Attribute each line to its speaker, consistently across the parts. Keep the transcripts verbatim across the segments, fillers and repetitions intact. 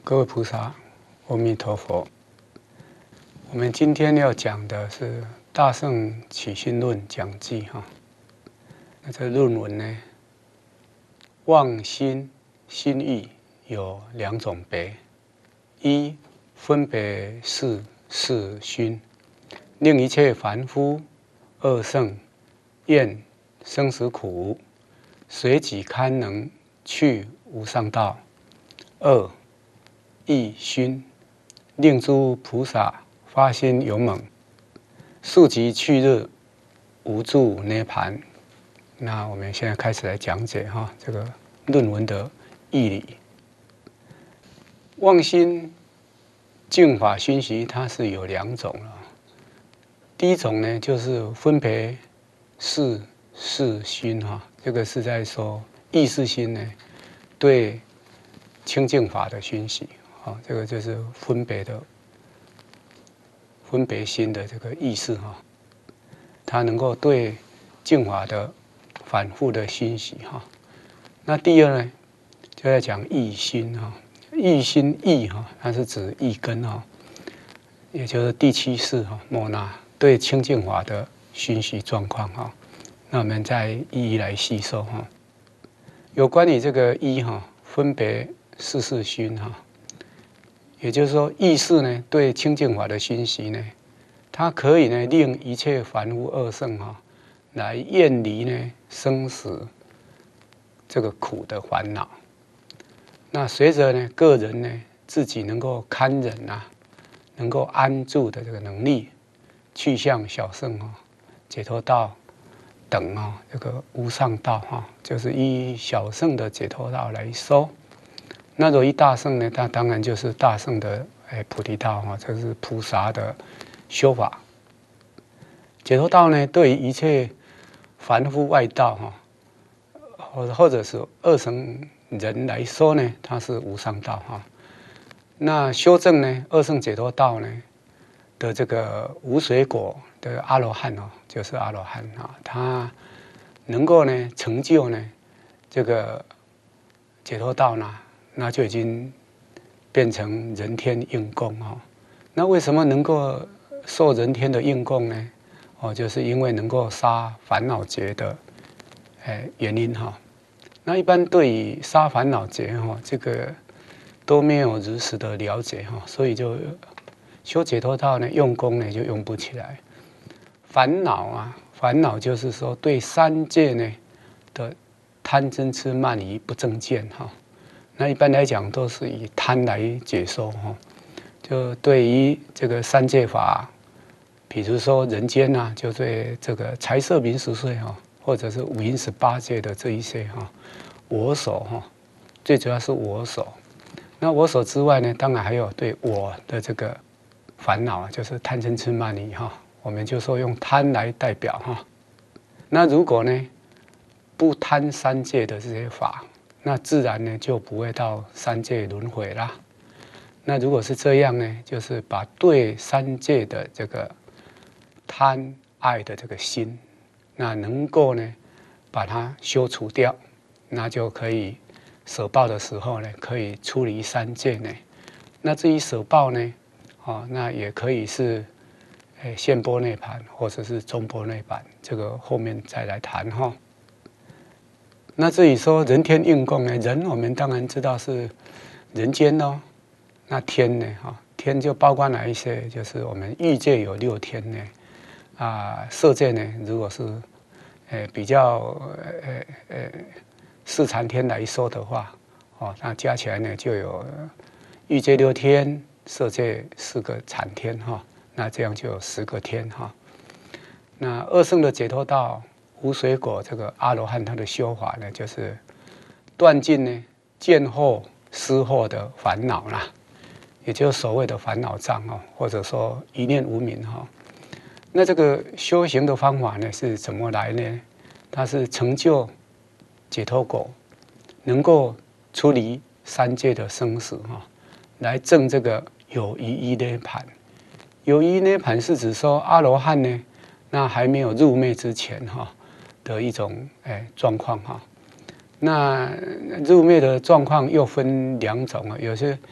Speaker 1: 各位菩萨，阿弥陀佛。我们今天要讲的是《大乘起信论》讲记哈。那这论文呢，妄心心意有两种别：一分别是是熏，令一切凡夫恶圣厌生死苦，随己堪能去无上道；二意熏，令诸菩萨发心勇猛，速即去日无住涅盘。那我们现在开始来讲解哈这个论文的义理。妄心净法熏习，它是有两种了。第一种呢，就是分别是是熏哈，这个是在说意识心呢对清净法的熏习。啊，这个就是分别的分别心的这个意识哈，它能够对净法的反复的熏习哈。那第二呢，就在讲意心哈，意心意哈，它是指意根哈，也就是第七识哈，莫那对清净法的熏习状况哈。那我们再一一来细说哈。有关于这个一哈，分别是是熏哈。也就是说，意识呢对清净法的熏习呢，它可以呢令一切凡夫恶圣哈，来远离呢生死这个苦的烦恼。那随着呢个人呢自己能够堪忍啊，能够安住的这个能力，去向小圣啊、解脱道等啊，这个无上道哈，就是以小圣的解脱道来说。那如果一大圣呢，它当然就是大圣的哎菩提道哈，这是菩萨的修法。解脱道呢，对于一切凡夫外道哈，或者或者是二乘人来说呢，它是无上道哈。那修正呢，二乘解脱道呢的这个无水果的阿罗汉哦，就是阿罗汉啊，他能够呢成就呢这个解脱道呢。那就已经变成人天应供哈。那为什么能够受人天的应供呢？哦，就是因为能够杀烦恼劫的哎原因哈。那一般对于杀烦恼劫哈，这个都没有如实的了解哈，所以就修解脱道呢，用功呢就用不起来。烦恼啊，烦恼就是说对三界呢的贪嗔痴慢疑不正见哈。那一般来讲都是以贪来解说哈，就对于这个三界法，比如说人间呐、啊，就对这个财色名食睡哈，或者是五阴十八界的这一些哈，我所哈，最主要是我所。那我所之外呢，当然还有对我的这个烦恼啊，就是贪嗔痴慢疑哈，我们就说用贪来代表哈。那如果呢不贪三界的这些法，那自然呢就不会到三界轮回啦。那如果是这样呢，就是把对三界的这个贪爱的这个心，那能够呢把它修除掉，那就可以舍报的时候呢，可以出离三界呢。那至于舍报呢，哦，那也可以是诶现波涅槃，或者是中波涅槃，这个后面再来谈哈。那至于说人天应供呢，人我们当然知道是人间哦。那天呢，哈，天就包括哪一些？就是我们欲界有六天呢，啊，色界呢，如果是，呃，比较呃呃四禅天来说的话，哦，那加起来呢就有欲界六天，色界四个禅天哈，那这样就有十个天哈。那二乘的解脱道。无水果这个阿罗汉他的修法呢，就是断尽呢见惑思惑的烦恼啦，也就是所谓的烦恼障哦，或者说一念无明哈。那这个修行的方法呢是怎么来呢？它是成就解脱果，能够出离三界的生死哈，来证这个有余依涅盘。有余依涅盘是指说阿罗汉呢，那还没有入灭之前哈。的一种哎状况哈，那入灭的状况又分两种啊，有些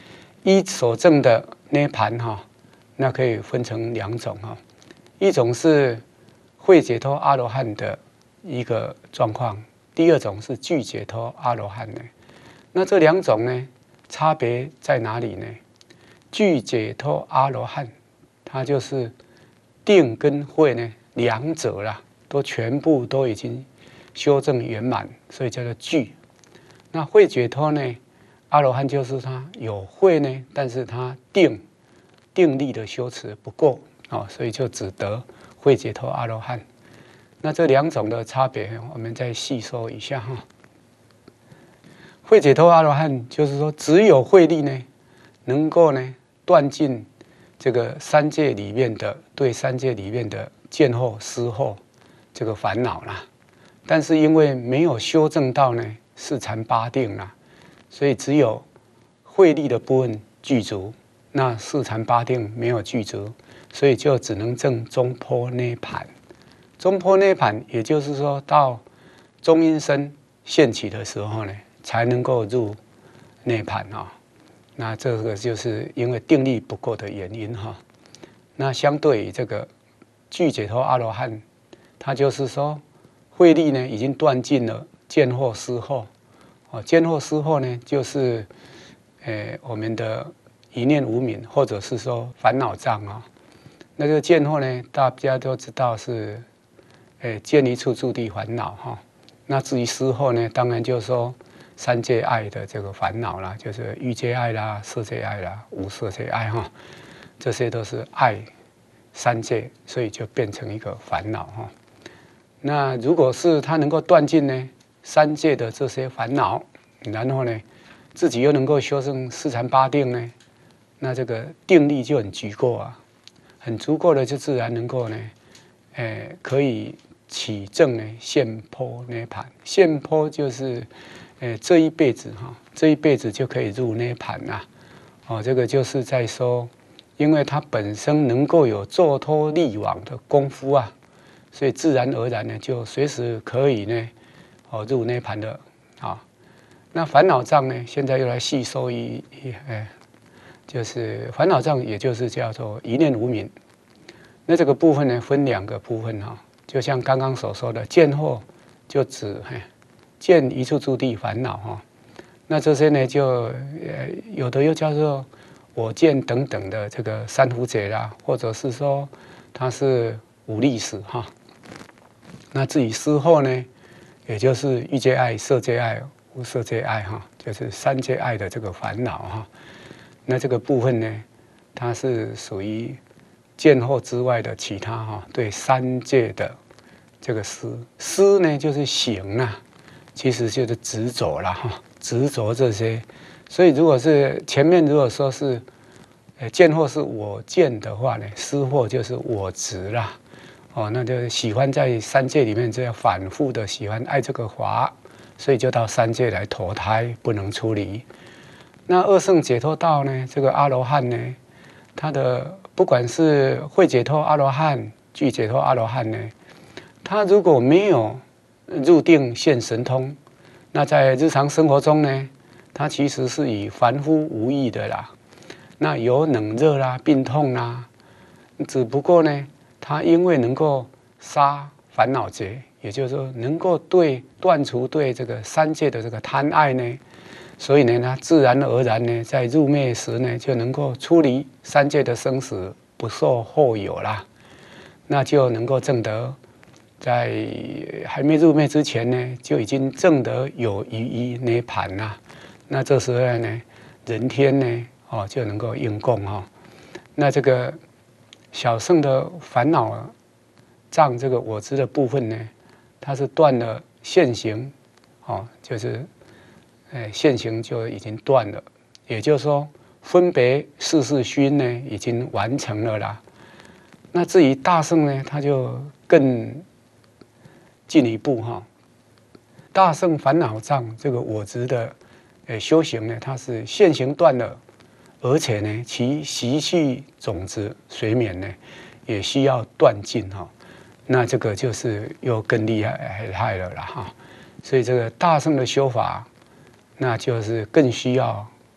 Speaker 1: 依所证的涅盘哈，那可以分成两种哈，一种是会解脱阿罗汉的一个状况，第二种是具解脱阿罗汉呢。那这两种呢，差别在哪里呢？具解脱阿罗汉，它就是定跟慧呢两者啦，都全部都已经修正圆满，所以叫做具。那慧解脱呢，阿罗汉就是他有慧呢，但是他定定力的修持不够哦，所以就只得慧解脱阿罗汉。那这两种的差别，我们再细说一下哈。慧解脱阿罗汉就是说，只有慧力呢，能够呢断尽这个三界里面的对三界里面的见惑、思惑这个烦恼啦。但是因为没有修正到呢四禅八定啦，所以只有慧力的部分具足，那四禅八定没有具足，所以就只能证中坡涅盘。中坡涅盘，也就是说到中阴身现起的时候呢，才能够入涅盘啊。那这个就是因为定力不够的原因哈。那相对于这个具解脱阿罗汉，他就是说慧力呢已经断尽了见惑、思惑。哦，见惑、思惑呢，就是呃我们的一念无明，或者是说烦恼障啊。那个见惑呢，大家都知道是呃见一处住地烦恼哈。那至于思惑呢，当然就是说三界爱的这个烦恼啦，就是欲界爱啦、色界爱啦、无色界爱哈，这些都是爱三界，所以就变成一个烦恼哈。那如果是他能够断尽呢三界的这些烦恼，然后呢自己又能够修正四禅八定呢，那这个定力就很足够啊，很足够的就自然能够呢，呃，可以起证呢现坡涅盘。现坡就是，呃，这一辈子哈，这一辈子就可以入涅盘啦。哦，这个就是在说，因为他本身能够有坐脱力往的功夫啊，所以自然而然呢，就随时可以呢，哦，入涅盘的啊。那烦恼障呢，现在又来细说一一，哎，就是烦恼障，也就是叫做一念无明。那这个部分呢，分两个部分哈，就像刚刚所说的见惑，就指嘿见一处住地烦恼哈。那这些呢，就呃有的又叫做我见等等的这个三伏解啦，或者是说它是无历史哈。那至于思惑呢，也就是欲界爱、色界爱、无色界爱哈，就是三界爱的这个烦恼哈。那这个部分呢，它是属于见惑之外的其他哈，对三界的这个思思呢，就是行啊，其实就是执着啦哈，执着这些。所以如果是前面如果说是呃见惑是我见的话呢，思惑就是我执啦。哦，那就喜欢在三界里面这样反复的喜欢爱这个法，所以就到三界来投胎，不能出离。那二圣解脱道呢，这个阿罗汉呢，他的不管是会解脱阿罗汉、具解脱阿罗汉呢，他如果没有入定现神通，那在日常生活中呢，他其实是以凡夫无益的啦。那有冷热啦、病痛啦，只不过呢，他因为能够杀烦恼结，也就是说能够对断除对这个三界的这个贪爱呢，所以呢，他自然而然呢，在入灭时呢，就能够出离三界的生死，不受后有啦，那就能够证得，在还没入灭之前呢，就已经证得有余依涅盘啦。那这时候呢，人天呢，哦，就能够应供哈、哦。那这个小圣的烦恼障这个我执的部分呢，它是断了现行，哦，就是呃现行就已经断了，也就是说分别世事熏呢已经完成了啦。那至于大圣呢，他就更进一步哈、哦，大圣烦恼障这个我执的呃修行呢，它是现行断了。而且呢，其习气种子随眠呢，也需要断尽哈。那这个就是又更厉害害了啦哈。所以这个大圣的修法，那就是更需要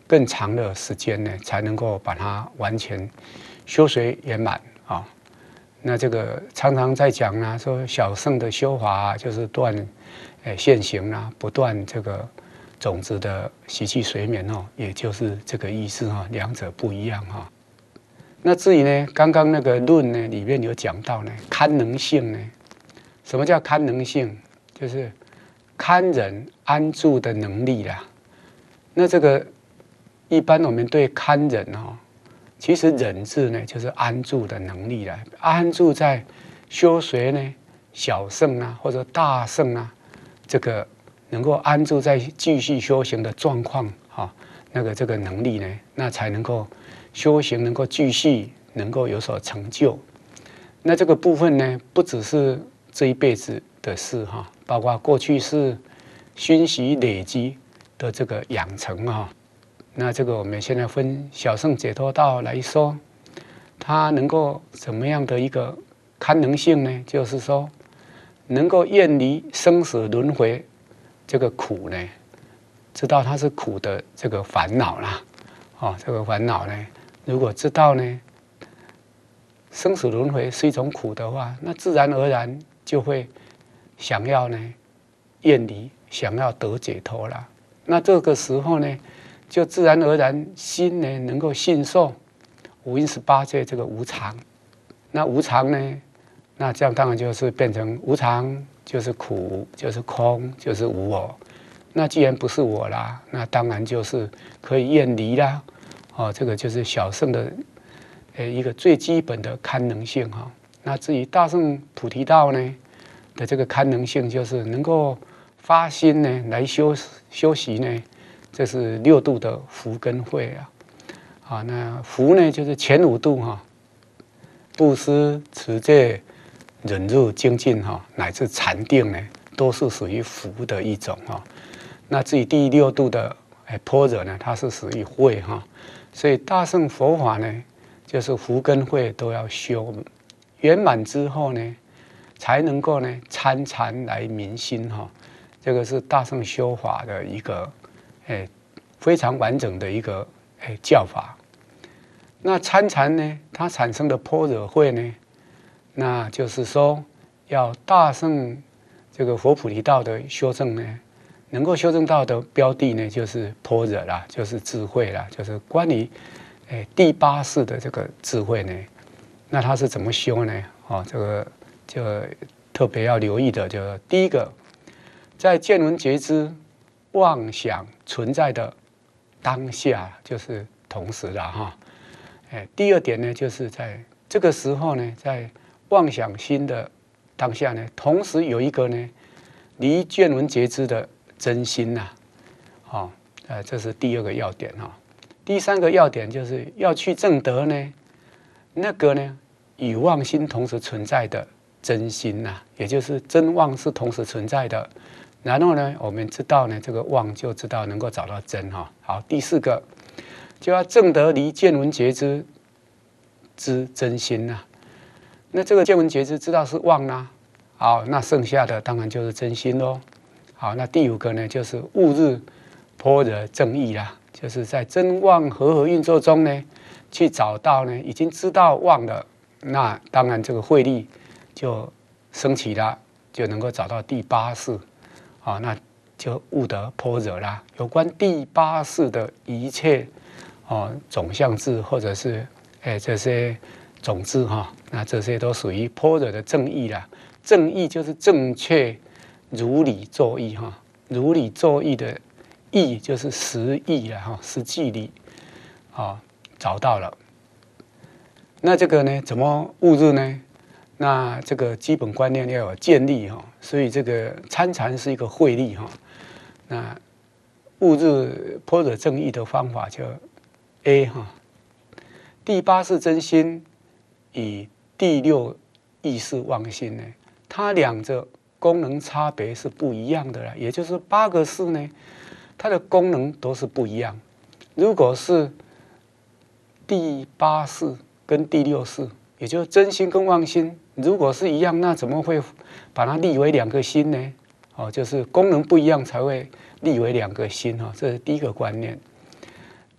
Speaker 1: 更长的时间呢，才能够把它完全修学圆满啊。那这个常常在讲呢，说小乘的修法、啊、就是断诶现行啊，不断这个种子的习气随眠哦，也就是这个意思哈、哦，两者不一样哈、哦。那至于呢，刚刚那个论呢里面有讲到呢，堪能性呢，什么叫堪能性？就是堪忍安住的能力啦。那这个一般我们对堪忍哦，其实忍字呢就是安住的能力啦。安住在修学呢小乘啊或者大乘啊，这个能够安住在继续修行的状况哈，那个这个能力呢，那才能够修行能够继续能够有所成就。那这个部分呢，不只是这一辈子的事哈，包括过去是熏习累积的这个养成哈。那这个我们现在分小乘解脱道来说，它能够怎么样的一个堪能性呢？就是说，能够远离生死轮回这个苦呢，知道它是苦的这个烦恼啦，哦，这个烦恼呢，如果知道呢，生死轮回是一种苦的话，那自然而然就会想要呢远离，想要得解脱啦。那这个时候呢，就自然而然心呢能够信受五阴十八界这个无常。那无常呢，那这样当然就是变成无常就是苦，就是空，就是无我。那既然不是我啦，那当然就是可以远离啦。哦，这个就是小乘的呃一个最基本的堪能性哈。那至于大乘菩提道呢的这个堪能性，就是能够发心呢来修修习呢，这是六度的福跟慧啊。啊，那福呢就是前五度哈，布施、持戒、忍辱、精进哈，乃至禅定呢，都是属于福的一种哈。那至于第六度的哎般若呢，它是属于慧哈。所以大乘佛法呢，就是福跟慧都要修圆满之后呢，才能够呢参禅来明心哈。这个是大乘修法的一个哎非常完整的一个哎教法。那参禅呢，它产生的般若慧呢，那就是说要大乘这个佛菩提道的修正呢，能够修正到的标的呢，就是般若啦，就是智慧啦，就是关于哎第八世的这个智慧呢。那它是怎么修呢？哦，这个就特别要留意的，就第一个，在见闻觉知妄想存在的当下，就是同时了哈。哎，第二点呢，就是在这个时候呢，在妄想心的当下呢，同时有一个呢离见闻觉知的真心呐、啊，哦，呃，这是第二个要点哈、哦。第三个要点就是要去证得呢，那个呢与妄心同时存在的真心呐、啊，也就是真妄是同时存在的。然后呢，我们知道呢，这个妄就知道能够找到真哈、哦。好，第四个。就要证得离见闻觉知之真心呐、啊。那这个见闻觉知知道是妄啦、啊，好，那剩下的当然就是真心喽。好，那第五个呢，就是悟日般若正义啦，就是在真妄合合运作中呢，去找到呢已经知道妄了，那当然这个慧力就升起了，就能够找到第八世。好，那就悟得般若啦。有关第八世的一切。哦，总相智或者是哎这些种子哈，那这些都属于般若的正义啦。正义就是正确如理作义哈，如理作义的义就是实义了哈，实际理啊找到了。那这个呢，怎么悟入呢？那这个基本观念要有建立哈，所以这个参禅是一个慧力哈。那悟入般若正义的方法就。A 哈，第八世真心与第六意识妄心呢，它两者功能差别是不一样的啦。也就是八个世呢，它的功能都是不一样。如果是第八世跟第六世，也就是真心跟妄心，如果是一样，那怎么会把它立为两个心呢？哦，就是功能不一样才会立为两个心哈，这是第一个观念。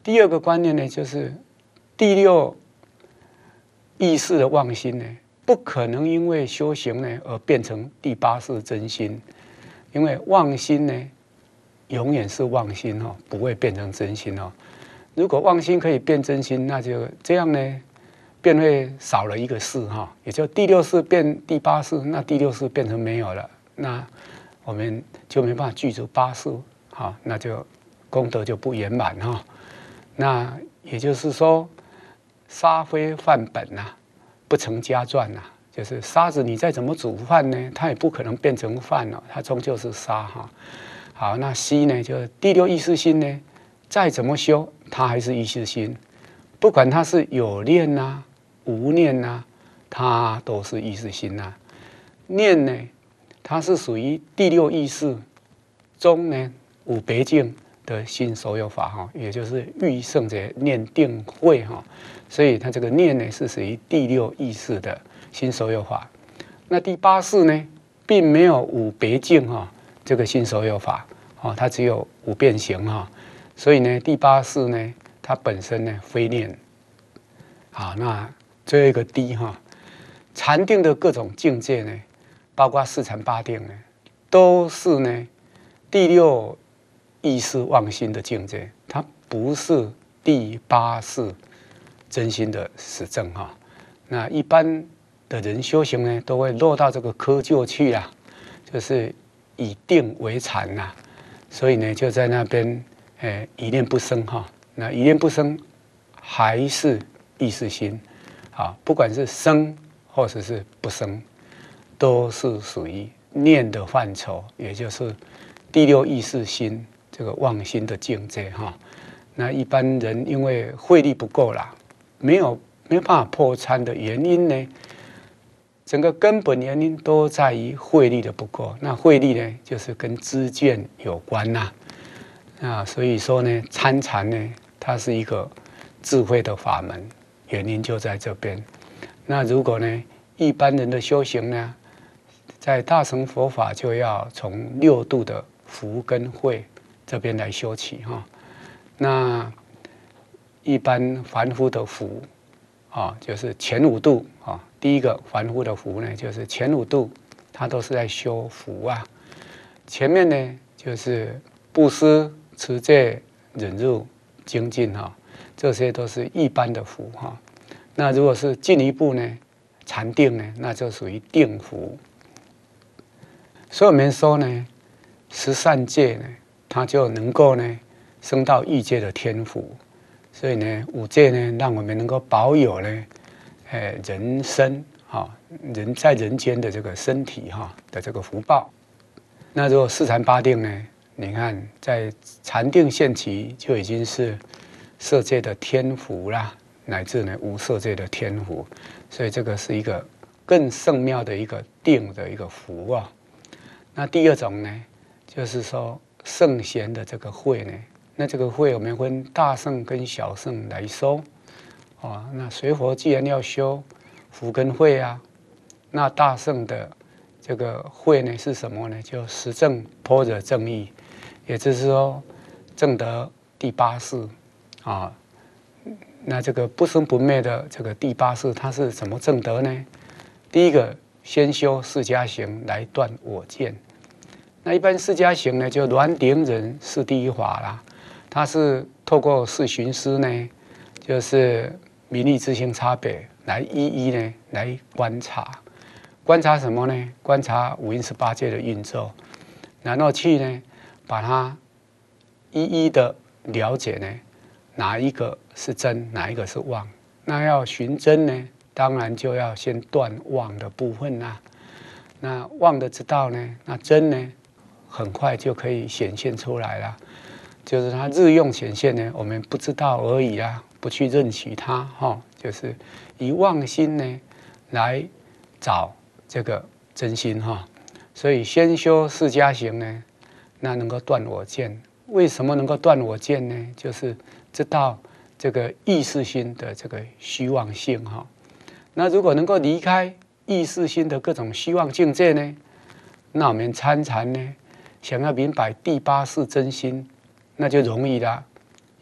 Speaker 1: 第二个观念呢，就是第六意识的妄心呢，不可能因为修行呢而变成第八识真心，因为妄心呢永远是妄心哦，不会变成真心哦。如果妄心可以变真心，那就这样呢，便会少了一个识哈，也就第六识变第八识，那第六识变成没有了，那我们就没办法具足八识，好，那就功德就不圆满哈。那也就是说，沙非饭本呐、啊，不成家传呐、啊，就是沙子你再怎么煮饭呢，它也不可能变成饭了、哦，它终究是沙哈。好，那西呢，就是第六意识心呢，再怎么修，它还是意识心，不管它是有念呐、啊、无念呐、啊，它都是意识心呐、啊。念呢，它是属于第六意识中呢五别境的心所有法哈，也就是欲胜者念定慧哈，所以它这个念呢是属于第六意识的心所有法。那第八识呢，并没有五别境哈，这个心所有法哦，它只有五变形哈，所以呢，第八识呢，它本身呢非念。好，那最后一个D哈，禅定的各种境界呢，包括四禅八定呢，都是呢第六意识妄心的境界，它不是第八识真心的实证哈。那一般的人修行呢，都会落到这个窠臼去啦，就是以定为禅呐，所以呢就在那边，诶一念不生哈。那一念不生还是意识心，啊，不管是生或者是不生，都是属于念的范畴，也就是第六意识心这个妄心的境界哈。那一般人因为慧力不够啦，没有没有办法破参的原因呢，整个根本原因都在于慧力的不够。那慧力呢，就是跟知见有关呐。啊，所以说呢，参禅呢，它是一个智慧的法门，原因就在这边。那如果呢，一般人的修行呢，在大乘佛法就要从六度的福跟慧这边来修起哈。那一般凡夫的福啊，就是前五度啊。第一个凡夫的福呢，就是前五度，它都是在修福啊。前面呢，就是布施、持戒、忍辱、精进哈，这些都是一般的福哈。那如果是进一步呢，禅定呢，那就属于定福。所以我们说呢，十善戒呢，它就能够呢升到欲界的天福。所以呢，五戒呢，让我们能够保有呢，呃，人身哈，人在人间的这个身体哈的这个福报。那如果四禅八定呢，你看在禅定现起就已经是色界的天福啦，乃至呢无色界的天福。所以这个是一个更圣妙的一个定的一个福啊。那第二种呢，就是说圣贤的这个慧呢，那这个慧我们分大圣跟小圣来说，哦，那学佛既然要修福跟慧啊，那大圣的这个慧呢是什么呢？就实证般若正义，也就是说证得第八识啊。那这个不生不灭的这个第八识，它是怎么证得呢？第一个，先修释迦行来断我见。那一般释迦行呢，就煖顶忍是第一法啦。它是透过四寻思呢，就是名利自性差别来一一呢来观察，观察什么呢？观察五阴十八界的运作，然后去呢把它一一的了解呢，哪一个是真，哪一个是妄。那要寻真呢，当然就要先断妄的部分啦。那妄的知道呢，那真呢，很快就可以显现出来了。就是它日用显现呢，我们不知道而已啦，不去认取它哈、哦，就是以妄心呢来找这个真心哈、哦。所以先修释迦行呢，那能够断我见。为什么能够断我见呢？就是知道这个意识心的这个虚妄性哈、哦。那如果能够离开意识心的各种虚妄境界呢，那我们参禅呢，想要明白第八识真心，那就容易了。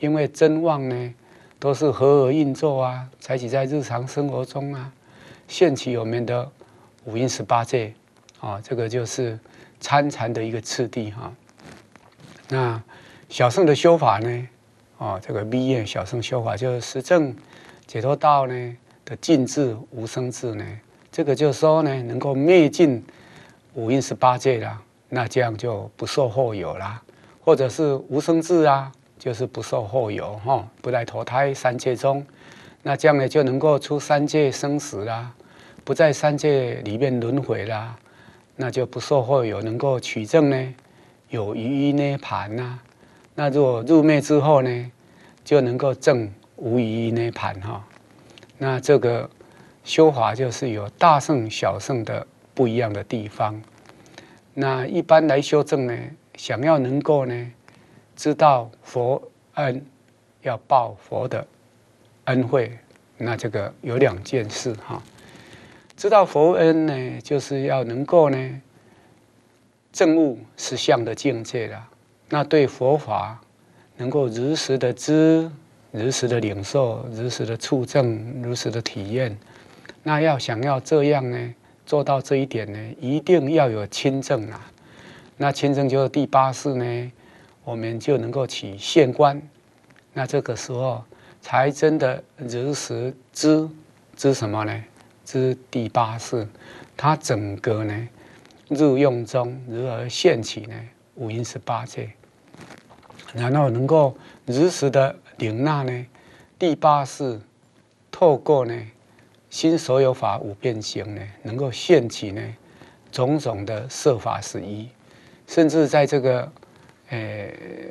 Speaker 1: 因为真妄呢，都是合而运作啊，采取在日常生活中啊，现起我们的五阴十八界啊，这个就是参禅的一个次第哈、啊。那小乘的修法呢，啊，这个密业小乘修法就是实证解脱道呢的尽智无生智呢，这个就是说呢，能够灭尽五阴十八界啦，那这样就不受后有啦，或者是无生智啊，就是不受后有哈，不再投胎三界中，那这样呢就能够出三界生死啦，不在三界里面轮回啦，那就不受后有，能够取证呢。有余依涅槃呐，那如果入灭之后呢，就能够证无余依涅槃哈。那这个修法就是有大乘小乘的不一样的地方。那一般来修正呢，想要能够呢知道佛恩，要报佛的恩惠，那这个有两件事哈。知道佛恩呢，就是要能够呢。证悟实相的境界了，那对佛法能够如实的知、如实的领受、如实的触证、如实的体验，那要想要这样呢，做到这一点呢，一定要有亲证啊。那亲证就是第八识呢，我们就能够起现观，那这个时候才真的如实知知什么呢？知第八识，它整个呢。入用中如何现起呢？五阴十八界，然后能够如实的领纳呢？第八识透过呢心所有法五变行呢，能够现起呢种种的摄法十一，甚至在这个呃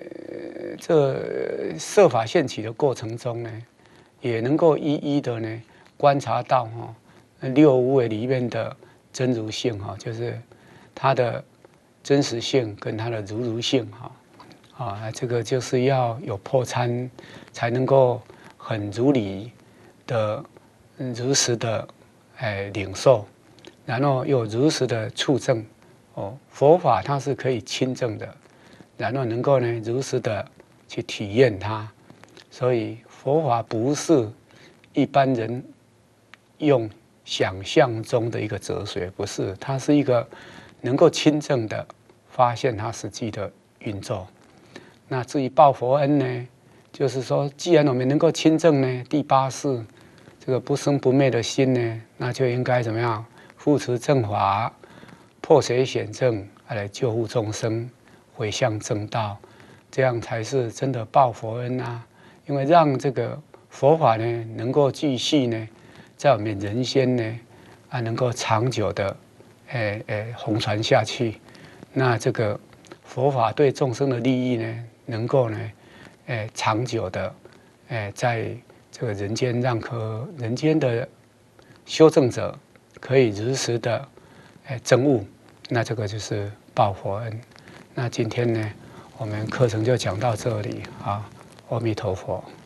Speaker 1: 这摄法现起的过程中呢，也能够一一的呢观察到哈、哦、六无为里面的真如性哈、哦，就是。它的真实性跟它的如如性哈啊，这个就是要有破参，才能够很如理的、如实的哎领受，然后又如实的触证哦。佛法它是可以亲证的，然后能够呢如实的去体验它，所以佛法不是一般人用想象中的一个哲学，不是，它是一个。能够亲证的发现它实际的运作。那至于报佛恩呢，就是说，既然我们能够亲证呢，第八识这个不生不灭的心呢，那就应该怎么样？护持正法，破邪显正，来救护众生，回向正道，这样才是真的报佛恩啊！因为让这个佛法呢，能够继续呢，在我们人间呢，啊，能够长久的。诶诶，弘传下去，那这个佛法对众生的利益呢，能够呢，诶长久的，诶在这个人间让可人间的修正者可以如实的诶证悟，那这个就是报佛恩。那今天呢，我们课程就讲到这里啊，阿弥陀佛。